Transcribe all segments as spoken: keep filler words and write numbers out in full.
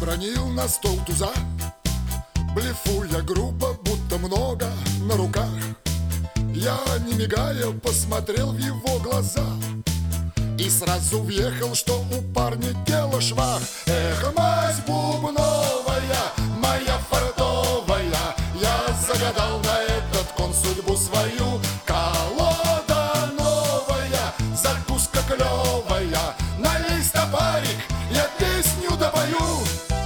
уронил на стол туза, блефуя грубо, будто много на руках. Я, не мигая, посмотрел в его глаза и сразу въехал, что у парня дело швах. Эх, мать бубновая, моя фартовая, я загадал на этот кон судьбу свою. Колода новая, закуска клевая, налей стопарик, я песню допою.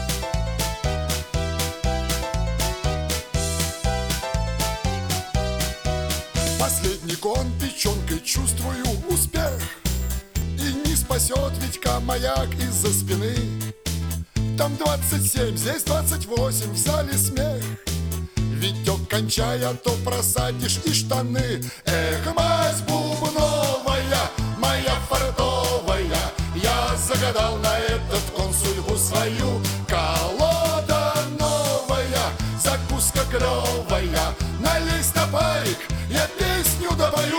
Последний кон печенкой, чувствую успех, и не спасет Витька маяк из-за спины. Там двадцать семь, здесь двадцать восемь, в зале смех. Витек, кончая, то просадишь и штаны. Эх, мать бубновая, моя фартовая, я загадал на этот кон судьбу свою. Колода новая, закуска клевая, налей стопарик, я песню допою.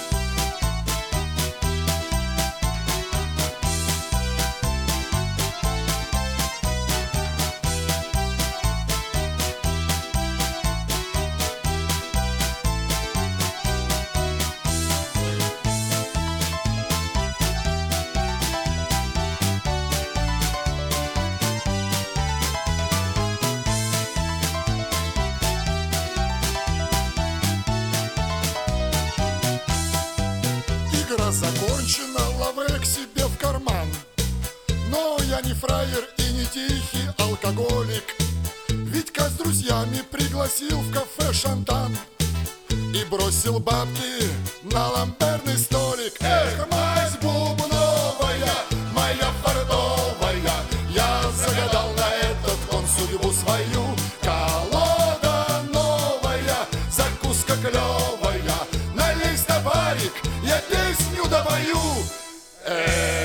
Игра закончена, лаврек себе в карман. Но я не фраер и не тихий алкоголик. Витька с друзьями пригласил в кафе «Шантан» и бросил бабки на ламберный столик. Эх, мать бубновая, моя фартовая, я загадал на этот кон судьбу свою. Колода новая, закуска клевая, налей стопарик, я песню допою. Эх.